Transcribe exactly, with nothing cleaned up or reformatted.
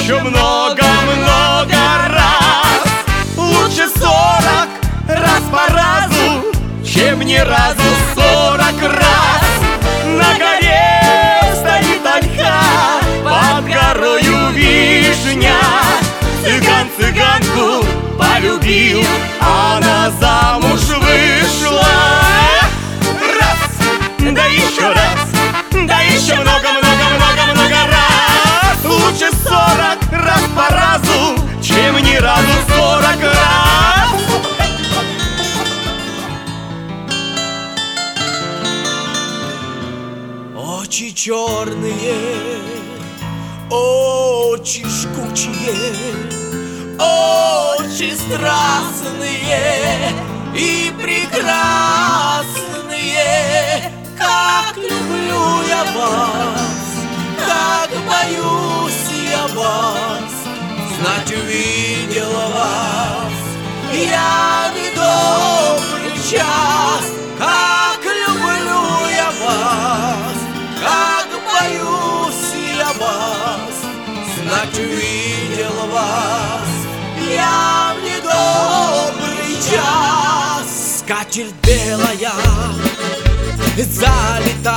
еще много-много раз. Лучше сорок раз по разу, чем ни разу сорок раз. На горе стоит ольха, под горою вишня. Цыган цыганку полюбил, она замуж вышла. Раз, да еще раз, да еще много-много-много-много раз. Лучше сорок раз по разу, чем ни разу сорок раз. Очи черные, очи жгучие, очи страстные и прекрасные. Как люблю я вас, как боюсь я вас, знать увидела вас я в добрый час. Как люблю я вас, как боюсь я вас, знать увидела вас я в недобрый час. Скатерть белая залита